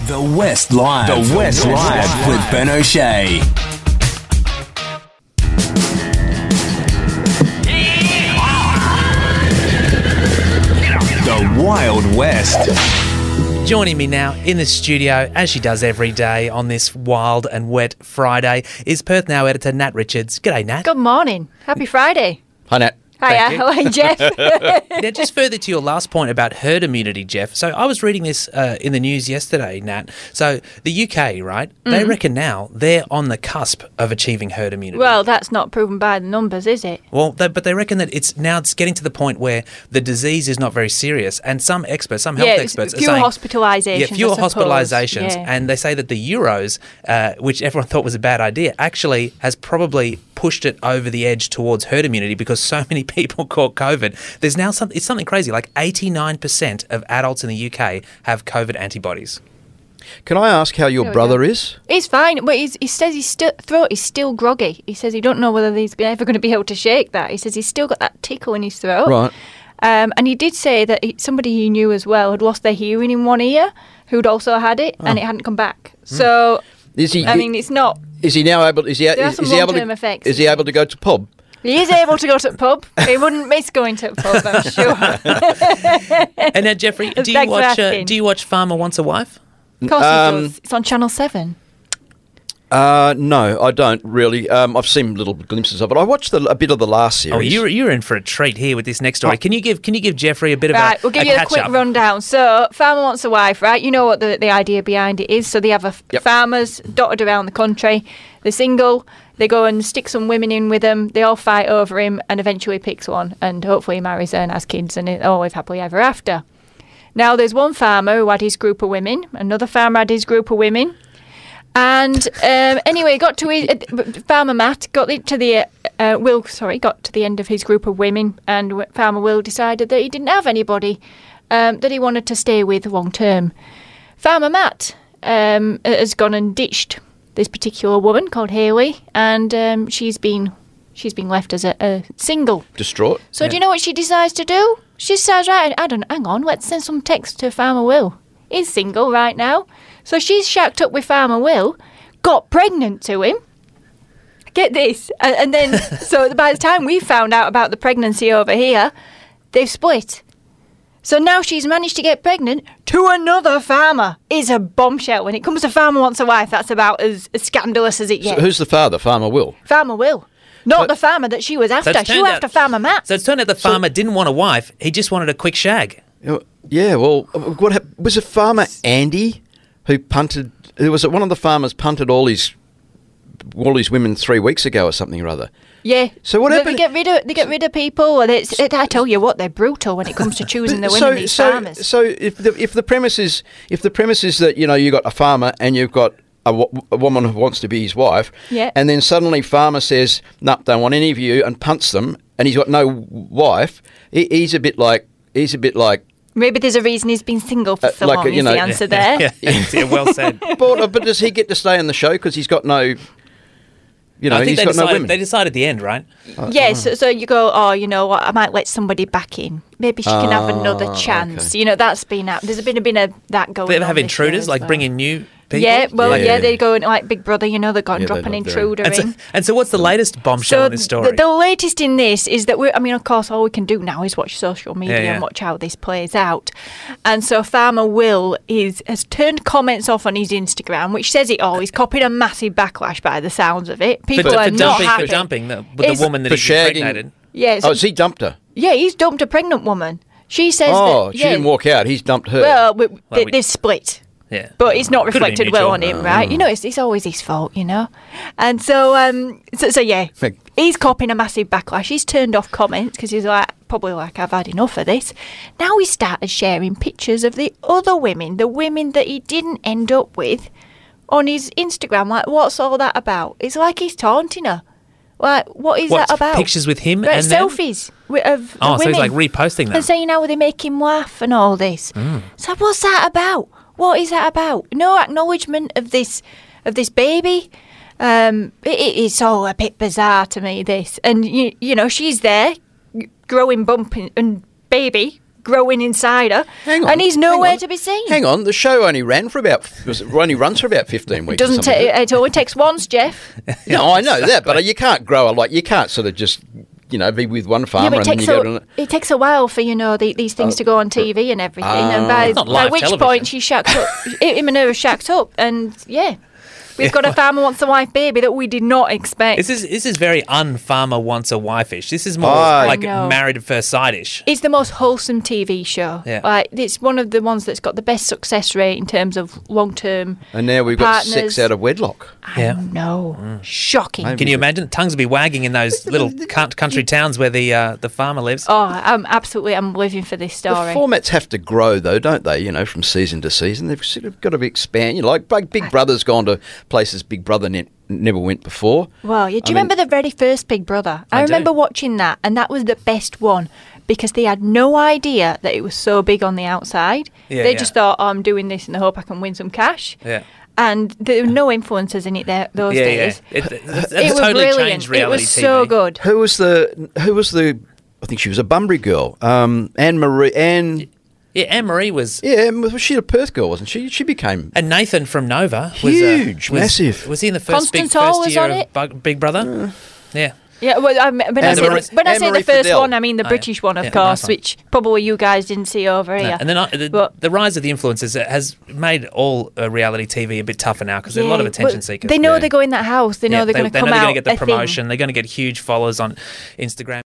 The West Live. The West Live with Ben O'Shea. The Wild West. Joining me now in the studio, as she does every day on this wild and wet Friday, is Perth Now editor Nat Richards. G'day, Nat. Good morning. Happy Friday. Hi, Nat. Hiya. How are you, Jeff? Now, just further to your last point about herd immunity, Jeff. So I was reading this in the news yesterday, Nat. So the UK, right, they reckon now they're on the cusp of achieving herd immunity. Well, that's not proven by the numbers, is it? Well, but they reckon that it's getting to the point where the disease is not very serious, and some health experts, are fewer saying hospitalisations. fewer hospitalisations, yeah. and they say that the Euros, which everyone thought was a bad idea, actually has probably pushed it over the edge towards herd immunity because so many people caught COVID. There's now it's something crazy, like 89% of adults in the UK have COVID antibodies. Can I ask how your brother is? He's fine, but he says his throat is still groggy. He says he don't know whether he's ever going to be able to shake that. He says he's still got that tickle in his throat. Right. And he did say that somebody he knew as well had lost their hearing in one ear, who'd also had it, and it hadn't come back. So, Is he? I mean, it's not... Is he now able? Is he? There are some long-term effects. Is he able to go to pub? He is able to go to the pub. He wouldn't miss going to the pub, I'm sure. And now, Jeffrey, do you watch Farmer Wants a Wife? Of course he does. It's on Channel 7. No, I don't really. I've seen little glimpses of it. I watched a bit of the last series. Oh, you're in for a treat here with this next story. Can you give Jeffrey a bit of Right, we'll give you a quick catch-up? rundown. So, Farmer Wants a Wife, right? You know what the idea behind it is. So they have farmers dotted around the country. They're single. They go and stick some women in with them. They all fight over him and eventually picks one. And hopefully he marries her and has kids and they all live happily ever after. Now, there's one farmer who had his group of women. Another farmer had his group of women. And anyway, Farmer Matt got to the end of his group of women, and Farmer Will decided that he didn't have anybody that he wanted to stay with long term. Farmer Matt has gone and ditched this particular woman called Hayley, and she's been left as a single. Distraught. So do you know what she decides to do? She decides, right, hang on, let's send some text to Farmer Will. He's single right now. So she's shacked up with Farmer Will, got pregnant to him. Get this. And then, so by the time we found out about the pregnancy over here, they've split. So now she's managed to get pregnant to another farmer. It's a bombshell. When it comes to Farmer Wants a Wife, that's about as scandalous as it gets. So who's the father? Farmer Will. Farmer Will. Not the farmer that she was after. She was after Farmer Matt. So it's turned out the farmer didn't want a wife. He just wanted a quick shag. Yeah, well, what happened? Was it Farmer Andy who punted? Was it one of the farmers punted all his women 3 weeks ago or something or other? Yeah. So what happened? They get rid of people, and I tell you what, they're brutal when it comes to choosing the women. These farmers. So if the premise is that you got a farmer and you've got a woman who wants to be his wife, and then suddenly farmer says, "No, don't want any of you," and punts them, and he's got no wife. He's a bit like. Maybe there's a reason he's been single for so long, is the answer there. Yeah, well said. But does he get to stay on the show because he's got no... I think no women. They decide at the end, right? Yes, so you go, oh, you know what, I might let somebody back in. Maybe she can have another chance. Okay. You know, there's been that going on. They ever have intruders, like bring in new people? Yeah, they go in like Big Brother, they go and drop an intruder in. And so what's the latest bombshell in this story? The latest in this is that of course, all we can do now is watch social media and watch how this plays out. And so Farmer Will has turned comments off on his Instagram, which says it all. He's copied a massive backlash by the sounds of it. People are not happy. For dumping the woman that he impregnated. Yes. Oh, so he dumped her? Yeah, he's dumped a pregnant woman. She says she didn't walk out. He's dumped her. Well, they've split. Yeah. But it's not reflected well on him, right? It's always his fault, And so, he's copying a massive backlash. He's turned off comments because he's probably I've had enough of this. Now he started sharing pictures of the other women, the women that he didn't end up with, on his Instagram. Like, what's all that about? It's like he's taunting her. Like, what is that about? Pictures with him and selfies of the women. So he's like reposting them. And saying how they make him laugh and all this. So what's that about? What is that about? No acknowledgement of this baby. It's all a bit bizarre to me, this. And, she's there, growing bump and baby growing inside her. Hang on, and he's nowhere to be seen. Hang on, the show only runs for about 15 weeks. It only takes once, Jeff. No, I know that, but you can't grow you can't sort of just be with one farmer and then you go to. It takes a while for these things to go on TV and everything, and by which point she shacked up. Him and her were shacked up, and we've got a farmer wants a wife baby that we did not expect. This is very un-farmer wants a wife-ish. This is more like Married at First Sight-ish. It's the most wholesome TV show. Yeah. It's one of the ones that's got the best success rate in terms of long-term And now we've partners. got sex out of wedlock. I know. Shocking. Maybe. Can you imagine? Tongues would be wagging in those little country towns where the farmer lives. Oh, I'm living for this The story. formats have to grow, though, don't they? From season to season, they've sort of got to expand. Like Big Brother's gone to places Big Brother never went before. Well, do you remember the very first Big Brother? I remember watching that, and that was the best one because they had no idea that it was so big on the outside. They just thought, I'm doing this in the hope I can win some cash. Yeah. And there were no influencers in it those days. It was totally brilliant. changed reality It was so TV. good. Who was the? I think she was a Bunbury girl. Anne Marie. Yeah, Anne Marie was. Yeah, was she a Perth girl? Wasn't she? She became. And Nathan from Nova was huge, massive. Was he in the Constance Hall was year on it? of Big Brother? Yeah. Yeah, well, when I say the first Fidel. one, I mean the British one, of course, nice one. which probably you guys didn't see over here. And then the rise of the influencers has made all reality TV a bit tougher now because there are a lot of attention seekers. They know they go in that house. They know they're going to come out. They're going to get the promotion. They're going to get huge followers on Instagram.